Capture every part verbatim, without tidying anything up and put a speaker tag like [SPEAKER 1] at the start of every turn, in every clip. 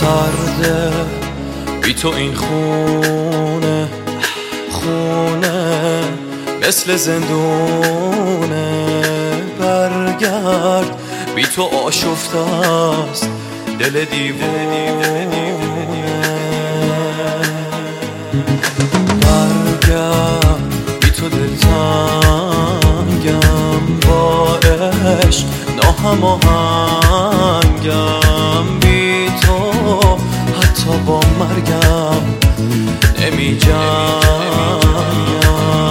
[SPEAKER 1] سرده بی تو این خونه خونه مثل زندونه، برگرد بی تو آشفته است دل دیوونه، برگرد بی تو دلتنگم، با عشق ناهماهنگم، بی تو حتی با مرگم نمی جنگم.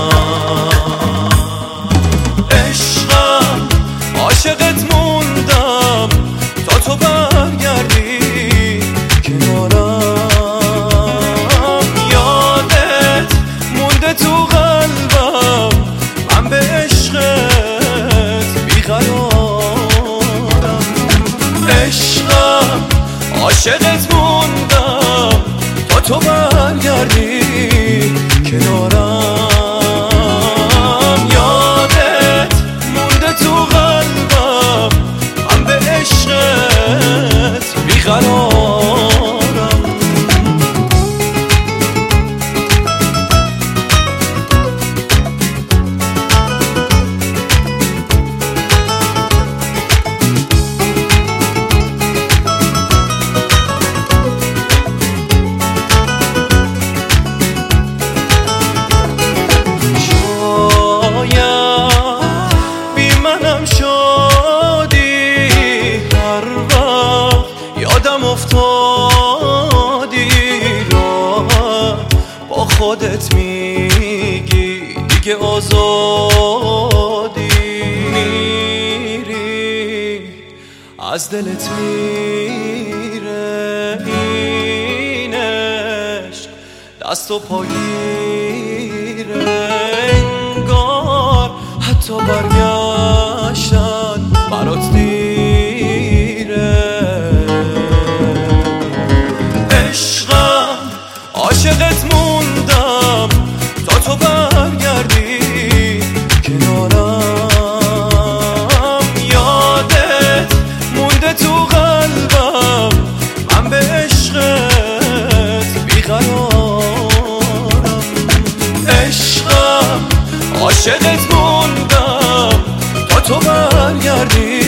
[SPEAKER 1] عشقم عاشقت موندم تا تو برگردی کنارم، یادت مونده تو قلبم، من به عشقت بیقرارم. عشقم عاشقت موندم تا تو برگردی کنارم، یادت مونده تو قلبم، من به عشقت بیقرارم. یادم افتادی راحت با خودت میگی دیگه آزادی، میری از دلت میره این عشق دست و پاگیره، انگار حتی برگشتن برات دیره. عاشقت موندم تا تو برگردی کنارم، یادت مونده تو قلبم، من به عشقت بیقرارم. عشقم عاشقت موندم تا تو برگردی